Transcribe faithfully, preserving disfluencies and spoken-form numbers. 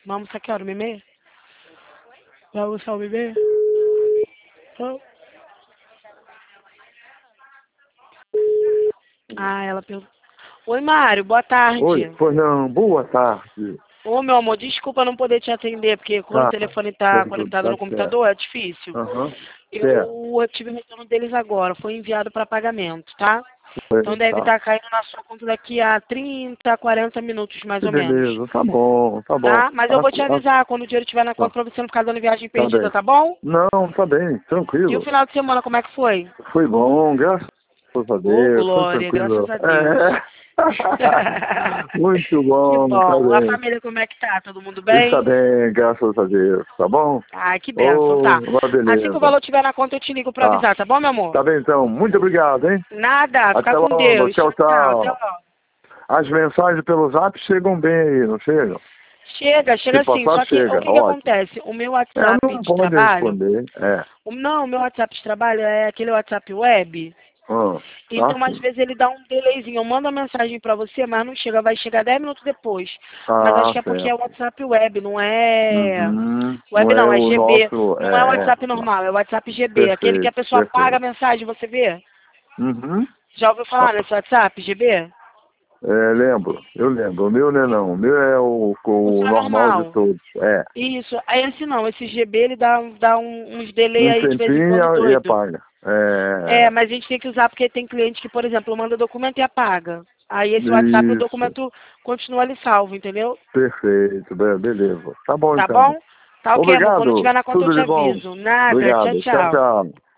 Vamos almoçar que hora? Uma e meia? Vai almoçar uma e meia? Hã? Ah, ela perguntou. Oi, Mário, boa tarde. Oi, pois não, boa tarde. Ô, meu amor, desculpa não poder te atender, porque quando o Tá, telefone tá tá, conectado tá no computador certo. é difícil. Aham, certo. Eu tive o retorno deles agora, foi enviado para pagamento, tá? Foi, Então deve tá. estar caindo na sua conta daqui a trinta, quarenta minutos, mais Que ou menos. beleza, tá bom, tá bom. Tá? Mas eu Ah, vou te ah, avisar quando o dinheiro estiver na conta tá, pra você não ficar dando viagem tá perdida, bem. tá bom? Não, tá bem, E o tranquilo. final de semana, como é que foi? Foi bom, graças a Ô, Deus, foi Glória, graças tranquilo. a Deus. É. Muito Que bom, tá bom. A bem. família, como é que tá? Todo mundo Está bem? bem, graças a Deus, tá bom? Ai, que bênção, Oh, tá. uma Assim que o beleza. valor estiver na conta, eu te ligo pra Tá, avisar, tá bom, meu amor? tá bem então. Muito obrigado, hein? Nada, fica Até com logo, Deus. tchau, Tchau, tchau. Até tchau. logo. As mensagens pelo zap chegam bem aí, não chegam? Chega, Se chega sim. passar, Só que o chega, que que ótimo. acontece? O meu É, WhatsApp não de pode trabalho, responder, é. o, não, o meu WhatsApp de trabalho é aquele WhatsApp web. Ah, Então, às assim. vezes, ele dá um delayzinho. Eu mando a mensagem pra você, mas não chega. Vai chegar dez minutos depois. Mas acho Ah, que é porque é certo. WhatsApp web, não é... Uhum. Não Web é não, é o G B. nosso, Não é é, é. WhatsApp normal, é WhatsApp G B. Aquele que a Perfeito, pessoa paga a perfeito. mensagem, você vê? Uhum. Já ouviu falar nesse WhatsApp, G B? É, lembro, eu lembro. O meu não é não. O meu é o, O o seu normal de normal. todos. É. Isso. Aí esse não, esse G B ele dá, um- dá um- uns delay Um aí de vez em quando tempinho e doido. apaga. É, É. mas a gente tem que usar porque tem cliente que, por exemplo, manda documento e apaga. Aí esse WhatsApp, o Isso. documento continua ali salvo, entendeu? Perfeito. Be- Beleza. Tá bom Tá então. bom? Tá ok, amor. Quando tiver Obrigado. na conta eu Tudo te de bom. aviso. Nada. Tchau, Obrigado. Tchau, tchau. tchau.